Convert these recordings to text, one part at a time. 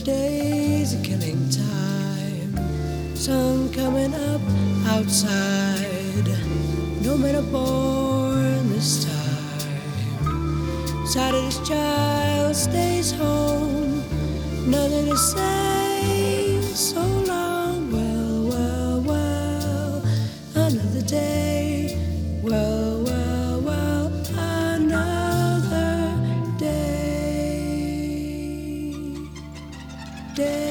Days are killing time. Sun coming up outside. No men are born this time. Saturday's child stays home. Nothing to say. So long. Well, well, well. Another day. Well, well, well. Another day.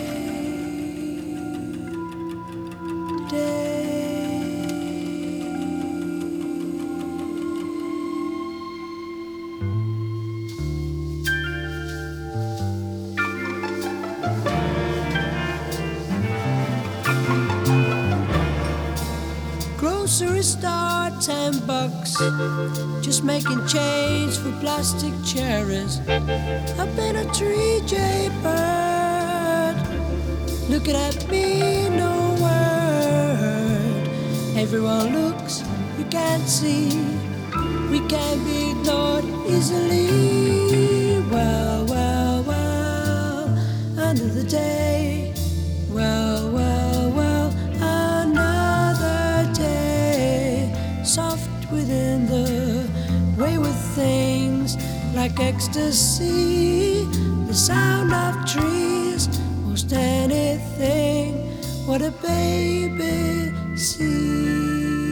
Grocery store, $10. Just making change for plastic cherries. Up in a tree, jaybird. Looking at me, no word. Everyone looks, we can't see. We can't be ignored easily. Well, well, well, another day. Well, well, well, another day. Soft within the wayward things, like ecstasy. The sound of trees, most anything. What a baby sees.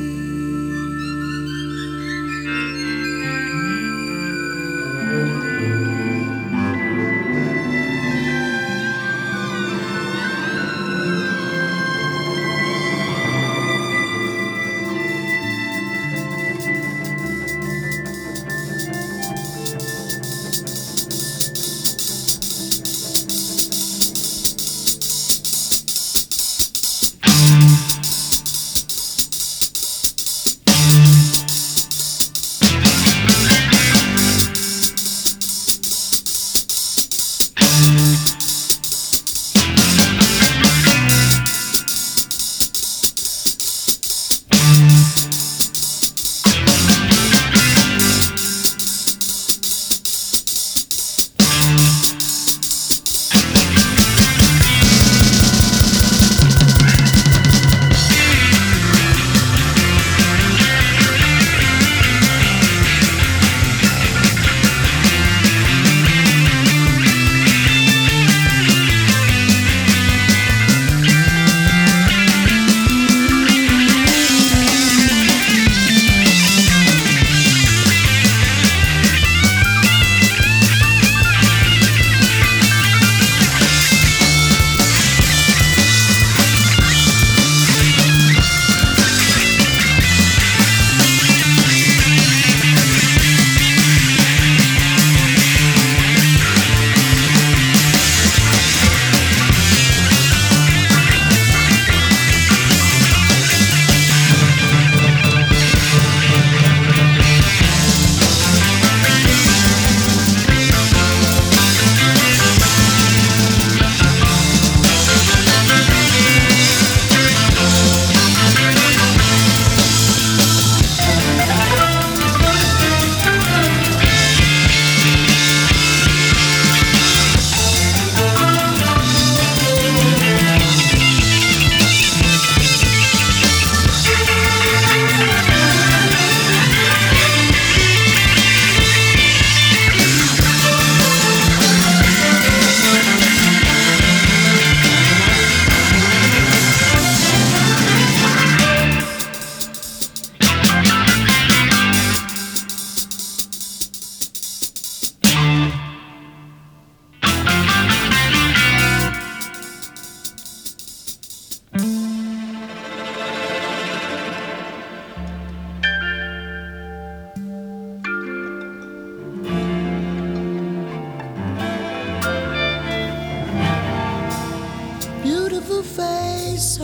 Beautiful face,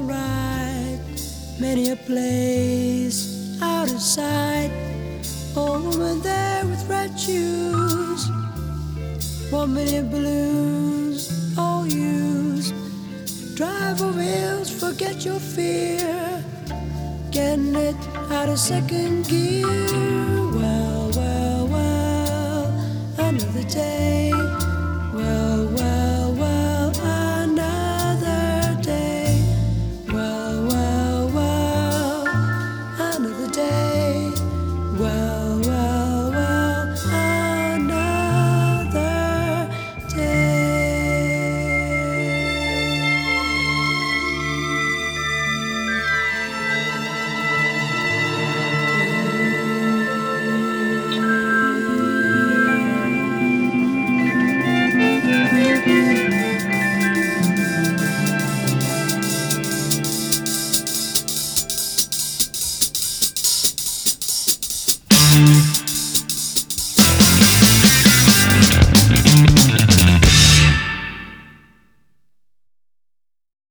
alright. Many a place out of sight. A woman there with red shoes. 1 million balloons, all used. Drive over hills, forget your fear. Getting it out of second gear. Well, well, well, another day.